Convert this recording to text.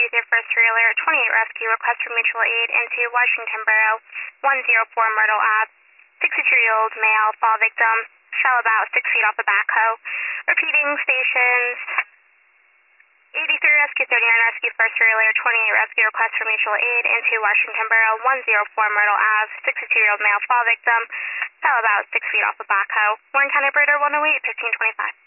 First Trailer, 28 Rescue, request for mutual aid into Washington Borough, 104 Myrtle Ave. 62-year-old male, fall victim, fell about 6 feet off a backhoe. Repeating stations, 83 Rescue, 39 Rescue, First Trailer, 28 Rescue, request for mutual aid into Washington Borough, 104 Myrtle Ave. 62-year-old male, fall victim, fell about 6 feet off a backhoe. Warren County Operator 108, 1525.